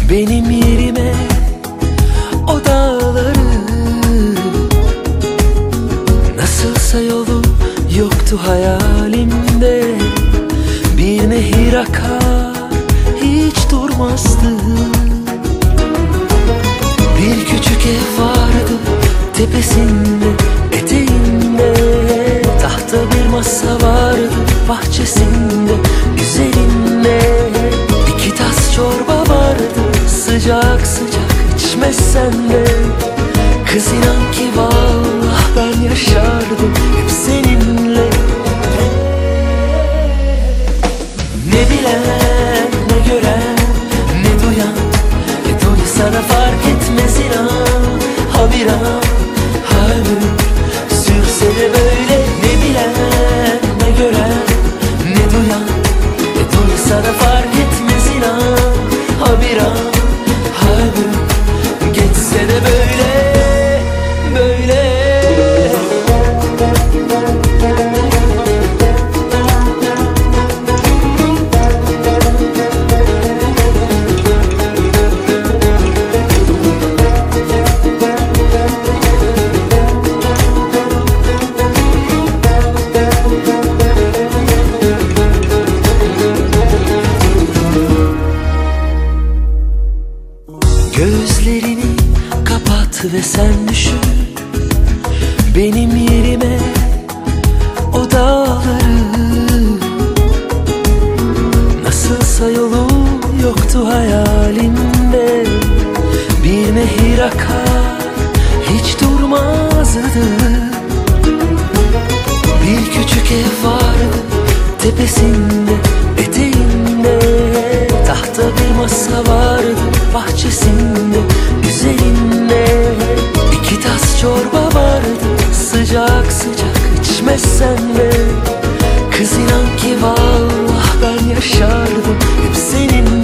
benim yerime o dağları. Nasılsa yolu yoktu hayalimde. Bir nehir akar hiç durmazdı. Bir küçük ev vardı tepesinde, eteğinde. Tahta bir masa vardı bahçesinde, üzerinde. İki tas çorba vardı sıcak sıcak, içmezsen de. Kız inan ki vallahi ben yaşardım hep seninle. Ne bilen ne gören ne duyan, ne duysa da fark etmez inan. Ha bir an ha ömür sürse de böyle. Ne bilen ne gören ne duyan, ne duysa da fark etmez inan. Ha bir an ha ömür geçse de böyle böyle. Gözlerini kapat ve sen düşün benim yerime o dağları. Nasılsa yolu yoktu hayalimde. Bir nehir akar hiç durmazdı. Bir küçük ev vardı tepesinde, eteğinde. Tahta bir masa vardı bahçesinde, üzerinde. İki tas çorba vardı sıcak sıcak, içmezsen de. Kız inan ki vallahi ben yaşardım hep seninle.